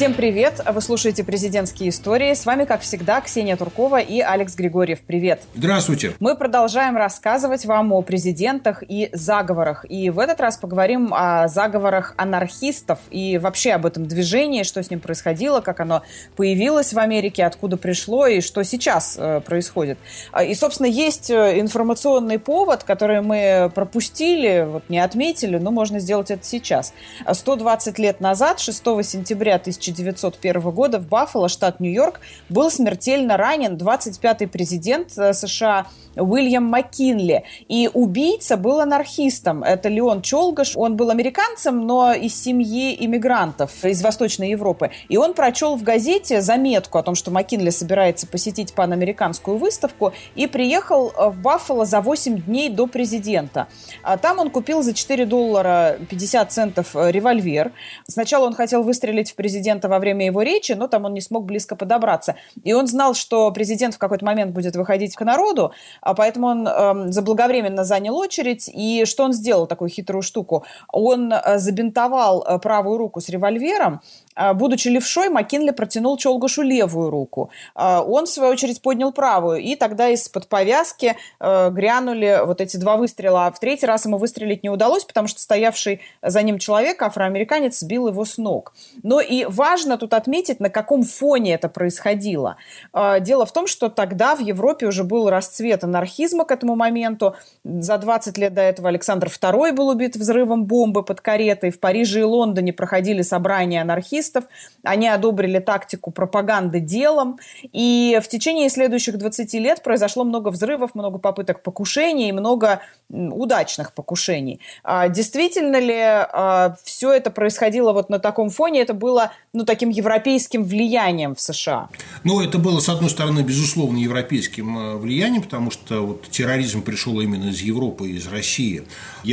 Всем привет! Вы слушаете «Президентские истории». С вами, как всегда, Ксения Туркова и Алекс Григорьев. Привет! Здравствуйте! Мы продолжаем рассказывать вам о президентах и заговорах. И в этот раз поговорим о заговорах анархистов и вообще об этом движении, что с ним происходило, как оно появилось в Америке, откуда пришло и что сейчас происходит. И, собственно, есть информационный повод, который мы пропустили, не отметили, но можно сделать это сейчас. 120 лет назад, 6 сентября 1901 года в Баффало, штат Нью-Йорк, был смертельно ранен 25-й президент США Уильям Маккинли. И убийца был анархистом. Это Леон Чолгаш. Он был американцем, но из семьи иммигрантов из Восточной Европы. И он прочел в газете заметку о том, что Маккинли собирается посетить панамериканскую выставку, и приехал в Баффало за 8 дней до президента. А там он купил за $4 50 центов револьвер. Сначала он хотел выстрелить в президента во время его речи, но там он не смог близко подобраться. И он знал, что президент в какой-то момент будет выходить к народу, а поэтому он заблаговременно занял очередь. И что он сделал, такую хитрую штуку? Он забинтовал правую руку с револьвером. Будучи левшой, Маккинли протянул Чолгашу левую руку. Он, в свою очередь, поднял правую. И тогда из-под повязки грянули вот эти два выстрела. А в третий раз ему выстрелить не удалось, потому что стоявший за ним человек, афроамериканец, сбил его с ног. Но и важно тут отметить, на каком фоне это происходило. Дело в том, что тогда в Европе уже был расцвет анархизма к этому моменту. За 20 лет до этого Александр II был убит взрывом бомбы под каретой. В Париже и Лондоне проходили собрания анархистов. Они одобрили тактику пропаганды делом. И в течение следующих 20 лет произошло много взрывов, много попыток покушений и много удачных покушений. Действительно ли все это происходило на таком фоне? Это было таким европейским влиянием в США? Это было, с одной стороны, безусловно, европейским влиянием, потому что терроризм пришел именно из Европы, из России.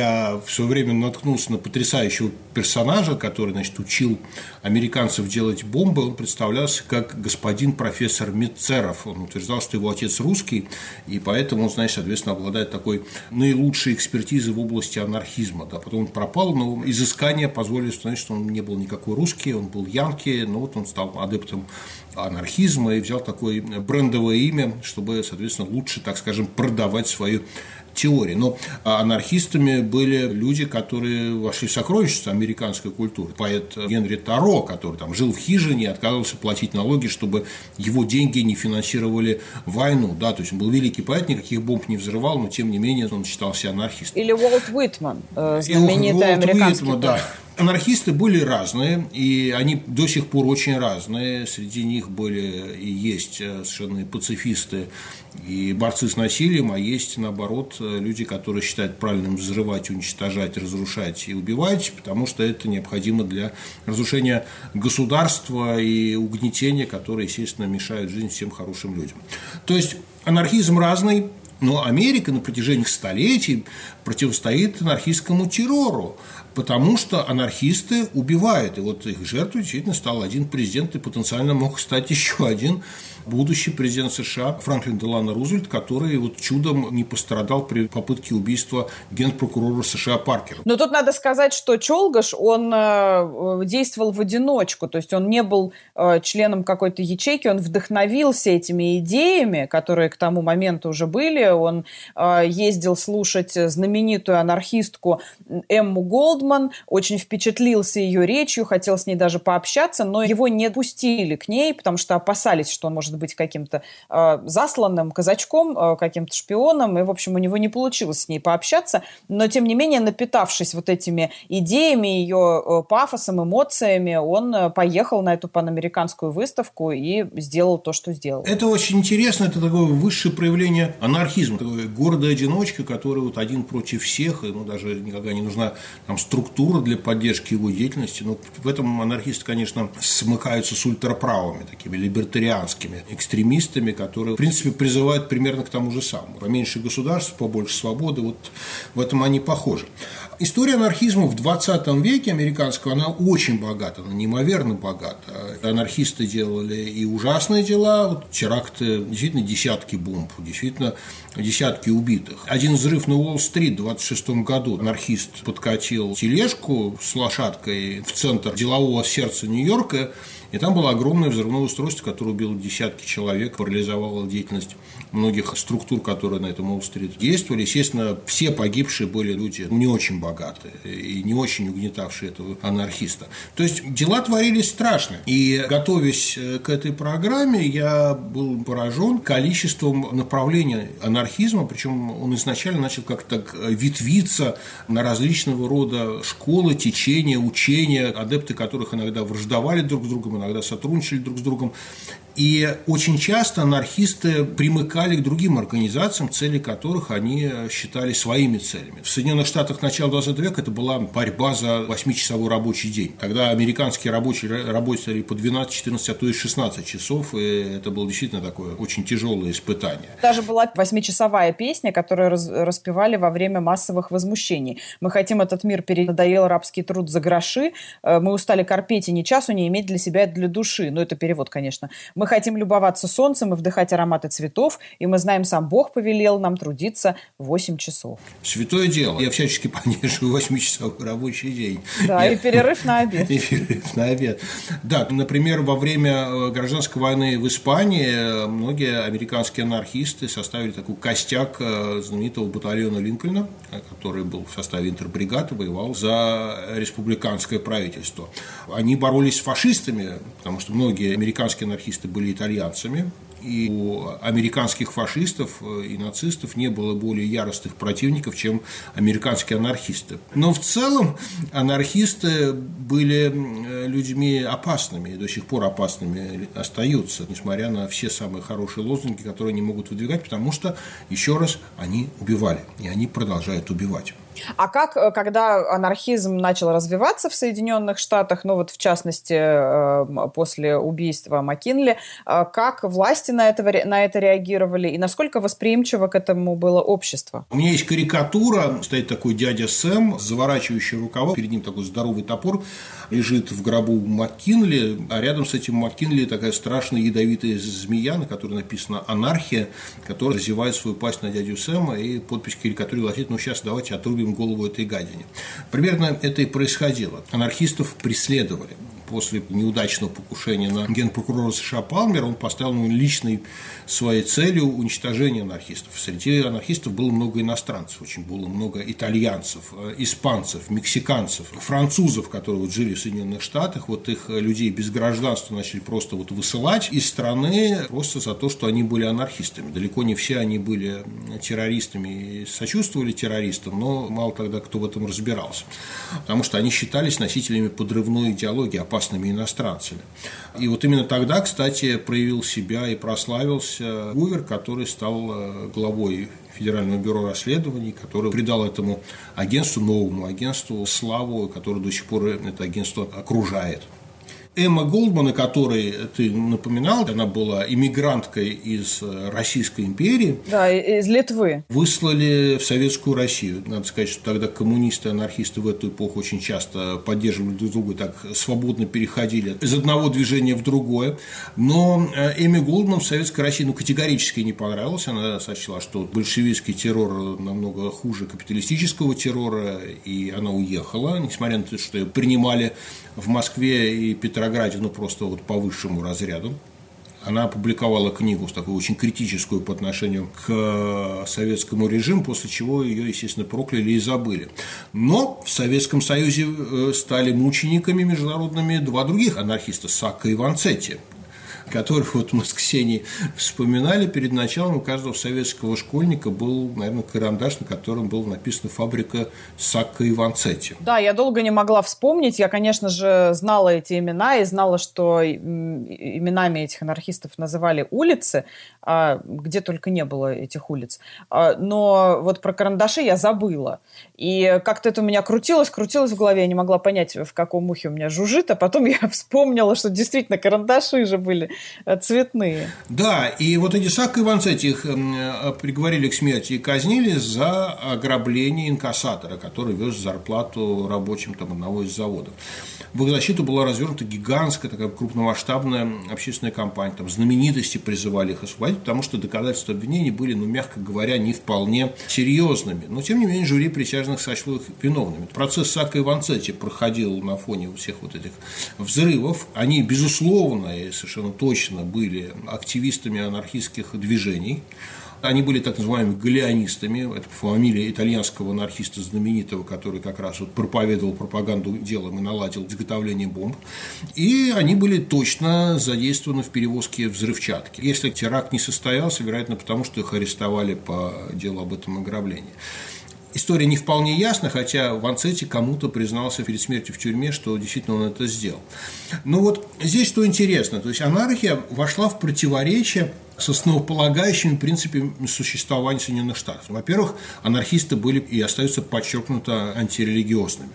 Я в свое время наткнулся на потрясающего персонажа, который, учил американцев делать бомбы. Он представлялся как господин профессор Метцеров. Он утверждал, что его отец русский, и поэтому он, соответственно, обладает такой наилучшей экспертизой в области анархизма. Потом он пропал, но изыскания позволили установить, что он не был никакой русский, он был янки, но он стал адептом анархизма и взял такое брендовое имя, чтобы, соответственно, лучше, так скажем, продавать свою теории. Но анархистами были люди, которые вошли в сокровищницу американской культуры. Поэт Генри Таро, который жил в хижине и отказывался платить налоги, чтобы его деньги не финансировали войну. То есть он был великий поэт, никаких бомб не взрывал, но тем не менее он считался анархистом. Или Уолт Уитман, знаменитый американский поэт. Анархисты были разные, и они до сих пор очень разные. Среди них были и есть совершенно пацифисты и борцы с насилием, а есть, наоборот, люди, которые считают правильным взрывать, уничтожать, разрушать и убивать, потому что это необходимо для разрушения государства и угнетения, которые, естественно, мешают жизни всем хорошим людям. То есть анархизм разный. Но Америка на протяжении столетий противостоит анархистскому террору, потому что анархисты убивают. И их жертвой действительно стал один президент, и потенциально мог стать еще один будущий президент США Франклин Делано Рузвельт, который чудом не пострадал при попытке убийства генпрокурора США Паркера. Но тут надо сказать, что Чолгаш, он действовал в одиночку, то есть он не был членом какой-то ячейки, он вдохновился этими идеями, которые к тому моменту уже были. Он ездил слушать знаменитую анархистку Эмму Голдман, очень впечатлился ее речью, хотел с ней даже пообщаться, но его не пустили к ней, потому что опасались, что он может быть каким-то засланным казачком, каким-то шпионом, и, в общем, у него не получилось с ней пообщаться, но, тем не менее, напитавшись этими идеями, ее пафосом, эмоциями, он поехал на эту панамериканскую выставку и сделал то, что сделал. Это очень интересно, это такое высшее проявление анархизма, такой гордый одиночка, который один против всех, ему даже никогда не нужна структура для поддержки его деятельности, но в этом анархисты, конечно, смыкаются с ультраправыми, такими либертарианскими экстремистами, которые, в принципе, призывают примерно к тому же самому. Поменьше государства, побольше свободы, в этом они похожи. История анархизма в 20 веке американского, она очень богата, она неимоверно богата. Анархисты делали и ужасные дела, теракты, действительно десятки бомб, действительно десятки убитых. Один взрыв на Уолл-стрит в 26 году. Анархист подкатил тележку с лошадкой в центр делового сердца Нью-Йорка И там было огромное взрывное устройство, которое убило десятки человек, парализовало деятельность многих структур, которые на этом Уолл-стрит действовали. Естественно, все погибшие были люди не очень богатые и не очень угнетавшие этого анархиста. То есть дела творились страшные. И готовясь к этой программе, я был поражен количеством направлений анархизма, причем он изначально начал как-то ветвиться на различного рода школы, течения, учения, адепты которых иногда враждовали друг с другом, иногда сотрудничали друг с другом. И очень часто анархисты примыкали к другим организациям, цели которых они считали своими целями. В Соединенных Штатах начала 20 века это была борьба за 8-часовой рабочий день. Тогда американские рабочие работали по 12, 14, а то и 16 часов, и это было действительно такое очень тяжелое испытание. Даже была 8-часовая песня, которую распевали во время массовых возмущений. Мы хотим этот мир, перенадоел рабский труд за гроши, мы устали корпеть и ни часу не иметь для себя и для души. Ну, это перевод, конечно. Мы хотим любоваться солнцем и вдыхать ароматы цветов, и мы знаем, сам Бог повелел нам трудиться 8 часов. Святое дело. Я всячески поддерживаю 8-часовой рабочий день. Да, и перерыв на обед. И перерыв на обед. Да, например, во время гражданской войны в Испании многие американские анархисты составили такой костяк знаменитого батальона Линкольна, который был в составе интербригады, воевал за республиканское правительство. Они боролись с фашистами, потому что многие американские анархисты были итальянцами, и у американских фашистов и нацистов не было более яростных противников, чем американские анархисты. Но в целом анархисты были людьми опасными, и до сих пор опасными остаются, несмотря на все самые хорошие лозунги, которые они могут выдвигать, потому что, еще раз, они убивали, и они продолжают убивать. А как, когда анархизм начал развиваться в Соединенных Штатах, ну вот в частности после убийства Маккинли, как власти на это реагировали и насколько восприимчиво к этому было общество? У меня есть карикатура, стоит такой дядя Сэм, заворачивающий рукава, перед ним такой здоровый топор, лежит в гробу Маккинли, а рядом с этим Маккинли такая страшная ядовитая змея, на которой написано «Анархия», которая разевает свою пасть на дядю Сэма, и подпись карикатуры гласит: ну сейчас давайте отрубим голову этой гадине. Примерно это и происходило. Анархистов преследовали. После неудачного покушения на генпрокурора США Палмера он поставил личной своей целью уничтожение анархистов. Среди анархистов было много иностранцев, очень было много итальянцев, испанцев, мексиканцев, французов, которые вот жили в Соединенных Штатах. Вот их людей без гражданства начали просто вот высылать из страны просто за то, что они были анархистами. Далеко не все они были террористами и сочувствовали террористам, но мало тогда кто в этом разбирался. Потому что они считались носителями подрывной идеологии, опасными иностранцами. И вот именно тогда, кстати, проявил себя и прославился Гувер, который стал главой Федерального бюро расследований, который придал этому агентству, новому агентству, славу, которое до сих пор это агентство окружает. Эмма Голдман, о которой ты напоминал, она была иммигранткой из Российской империи. Да, из Литвы. Выслали в Советскую Россию. Надо сказать, что тогда коммунисты и анархисты в эту эпоху очень часто поддерживали друг друга, так свободно переходили из одного движения в другое. Но Эмме Голдман в Советской России категорически не понравилась. Она сочла, что большевистский террор намного хуже капиталистического террора, и она уехала, несмотря на то, что ее принимали в Москве и Петрограде, просто вот по высшему разряду. Она опубликовала книгу такую очень критическую по отношению к советскому режиму, после чего ее, естественно, прокляли и забыли. Но в Советском Союзе стали мучениками международными два других анархиста – Сакко и Ванцетти, которых вот мы с Ксенией вспоминали. Перед началом у каждого советского школьника был, наверное, карандаш, на котором была написана «Фабрика Сакко и Ванцетти». Да, я долго не могла вспомнить. Я, конечно же, знала эти имена и знала, что именами этих анархистов называли улицы, где только не было этих улиц. Но вот про карандаши я забыла. И как-то это у меня крутилось в голове. Я не могла понять, в каком ухе у меня жужжит. А потом я вспомнила, что действительно карандаши же были цветные. Да, и вот эти Сакко и Ванцетти их приговорили к смерти и казнили за ограбление инкассатора, который вез зарплату рабочим там одного из заводов. В их защиту была развернута гигантская, такая крупномасштабная общественная кампания. Там знаменитости призывали их освободить, потому что доказательства обвинений были, мягко говоря, не вполне серьезными. Но, тем не менее, жюри присяжных сочло их виновными. Процесс Сакко и Ванцетти проходил на фоне всех вот этих взрывов. Они, безусловно, и совершенно точно были активистами анархистских движений. Они были так называемыми галлеонистами, это фамилия итальянского анархиста знаменитого, который как раз вот проповедовал пропаганду делом и наладил изготовление бомб. И они были точно задействованы в перевозке взрывчатки. Если теракт не состоялся, вероятно, потому что их арестовали по делу об этом ограблении. История не вполне ясна, хотя Ванцетти кому-то признался перед смертью в тюрьме, что действительно он это сделал. Но вот здесь что интересно, то есть анархия вошла в противоречие с основополагающими принципами существования Соединенных Штатов. Во-первых, анархисты были и остаются подчеркнуто антирелигиозными.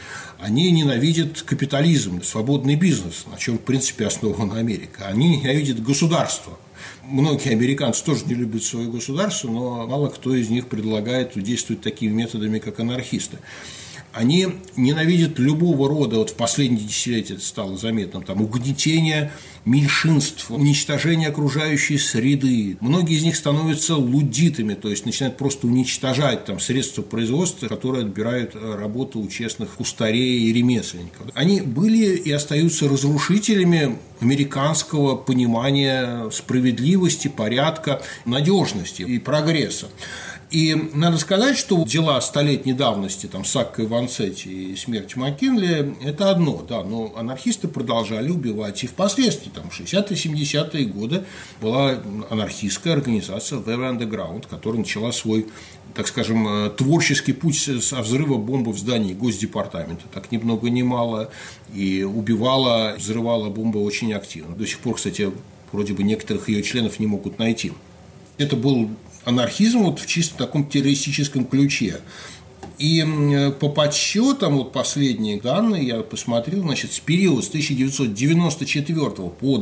Они ненавидят капитализм, свободный бизнес, на чем, в принципе, основана Америка. Они ненавидят государство. Многие американцы тоже не любят свое государство, но мало кто из них предлагает действовать такими методами, как анархисты. Они ненавидят любого рода, вот в последние десятилетия это стало заметным, там, угнетение меньшинств, уничтожение окружающей среды. Многие из них становятся луддитами, то есть начинают просто уничтожать там средства производства, которые отбирают работу у честных кустарей и ремесленников. Они были и остаются разрушителями американского понимания справедливости, порядка, надежности и прогресса. И надо сказать, что дела столетней давности, там, Сакко и Ванцетти и смерть Маккинли – это одно, да, но анархисты продолжали убивать и впоследствии, там, в 60-е-70-е годы была анархистская организация The Underground, которая начала свой, так скажем, творческий путь со взрыва бомбы в здании Госдепартамента, так ни много ни мало, и убивала, взрывала бомбы очень активно. До сих пор, кстати, вроде бы некоторых ее членов не могут найти. Это был анархизм вот в чисто таком террористическом ключе. И по подсчетам, вот последние данные я посмотрел, значит, с периода с 1994 по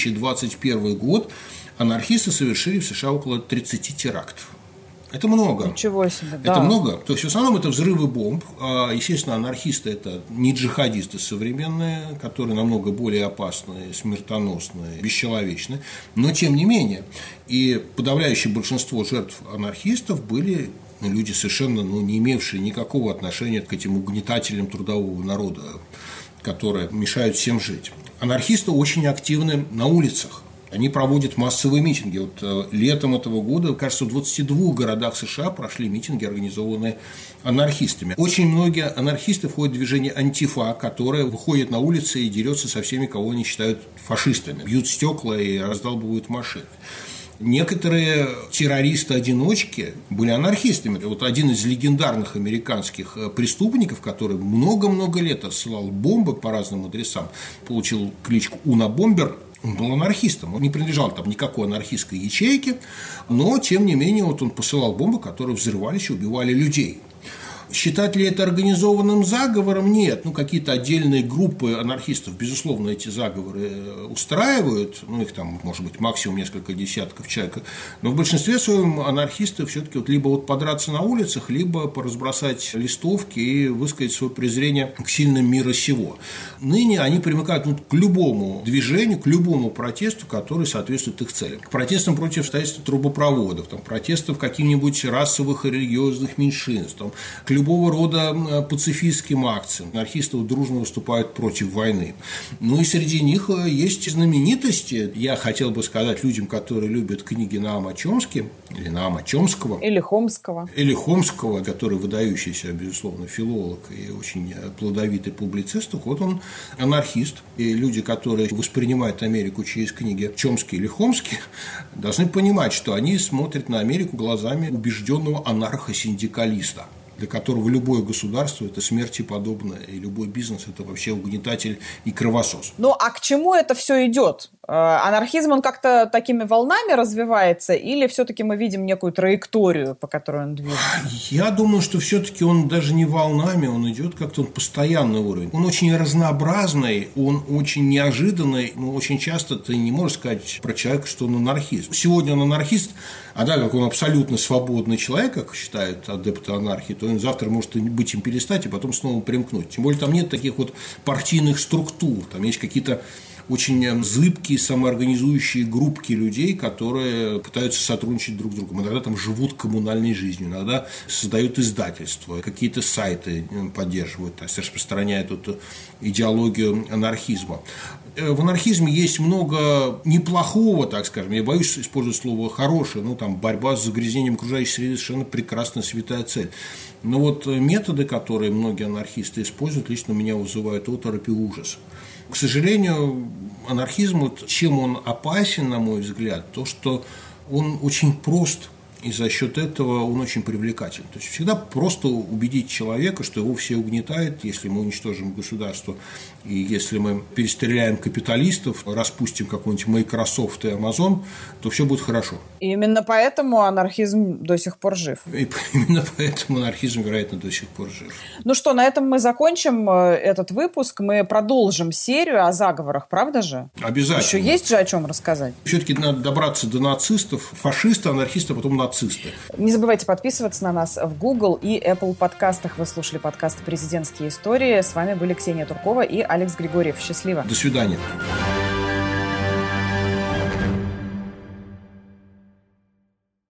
2021 год анархисты совершили в США около 30 терактов. Это много. Ничего себе, да. Это много. То есть, в основном, это взрывы бомб. Естественно, анархисты – это не джихадисты современные, которые намного более опасные, смертоносные, бесчеловечные. Но, тем не менее, и подавляющее большинство жертв анархистов были люди, совершенно не имевшие никакого отношения к этим угнетателям трудового народа, которые мешают всем жить. Анархисты очень активны на улицах. Они проводят массовые митинги. Вот летом этого года, кажется, в 22 городах США прошли митинги, организованные анархистами. Очень многие анархисты входят в движение «Антифа», которое выходит на улицы и дерется со всеми, кого они считают фашистами. Бьют стекла и раздалбывают машины. Некоторые террористы-одиночки были анархистами. Вот один из легендарных американских преступников, который много-много лет отсылал бомбы по разным адресам, получил кличку «Унабомбер», он был анархистом, он не принадлежал там никакой анархистской ячейке, но, тем не менее, вот он посылал бомбы, которые взрывались и убивали людей. Считать ли это организованным заговором? Нет. Какие-то отдельные группы анархистов, безусловно, эти заговоры устраивают. Их там, может быть, максимум несколько десятков человек. Но в большинстве своем анархисты все-таки либо подраться на улицах, либо поразбросать листовки и высказать свое презрение к сильным мира сего. Ныне они примыкают к любому движению, к любому протесту, который соответствует их целям. К протестам против строительства трубопроводов, протестам каких-нибудь расовых и религиозных меньшинств, к любого рода пацифистским акциям. Анархисты дружно выступают против войны. И среди них есть знаменитости. Я хотел бы сказать людям, которые любят книги Наама Чомски, или Наама Чомского. Или Хомского, который выдающийся, безусловно, филолог и очень плодовитый публицист. Вот он анархист. И люди, которые воспринимают Америку через книги Чомски или Хомски, должны понимать, что они смотрят на Америку глазами убежденного анархосиндикалиста, для которого любое государство – это смерти подобное, и любой бизнес – это вообще угнетатель и кровосос. А к чему это все идет? Анархизм, он как-то такими волнами развивается, или все-таки мы видим некую траекторию, по которой он движется? Я думаю, что все-таки он даже не волнами, он идет как-то, он постоянный уровень. Он очень разнообразный, он очень неожиданный, но очень часто ты не можешь сказать про человека, что он анархист. Сегодня он анархист, а так как он абсолютно свободный человек, как считают адепты анархии, то он завтра может быть им перестать и потом снова примкнуть. Тем более там нет таких вот партийных структур, там есть какие-то очень зыбкие, самоорганизующие группки людей, которые пытаются сотрудничать друг с другом. Иногда там живут коммунальной жизнью, иногда создают издательства, какие-то сайты поддерживают, то есть распространяют эту идеологию анархизма. В анархизме есть много неплохого, так скажем, я боюсь использовать слово «хорошее», там борьба с загрязнением окружающей среды совершенно прекрасная, святая цель. Но вот методы, которые многие анархисты используют, лично меня вызывают оторопь и ужас. К сожалению, анархизм, чем он опасен, на мой взгляд, то, что он очень прост, и за счет этого он очень привлекателен. То есть всегда просто убедить человека, что его все угнетают, если мы уничтожим государство, и если мы перестреляем капиталистов, распустим какой-нибудь Microsoft и Amazon, то все будет хорошо. И именно поэтому анархизм до сих пор жив. И именно поэтому анархизм, вероятно, до сих пор жив. Ну что, на этом мы закончим этот выпуск. Мы продолжим серию о заговорах, правда же? Обязательно. Еще есть же о чем рассказать. Все-таки надо добраться до нацистов, фашисты, анархисты, а потом нацисты. Не забывайте подписываться на нас в Google и Apple подкастах. Вы слушали подкаст «Президентские истории». С вами были Ксения Туркова и Алекс Григорьев. Счастливо. До свидания.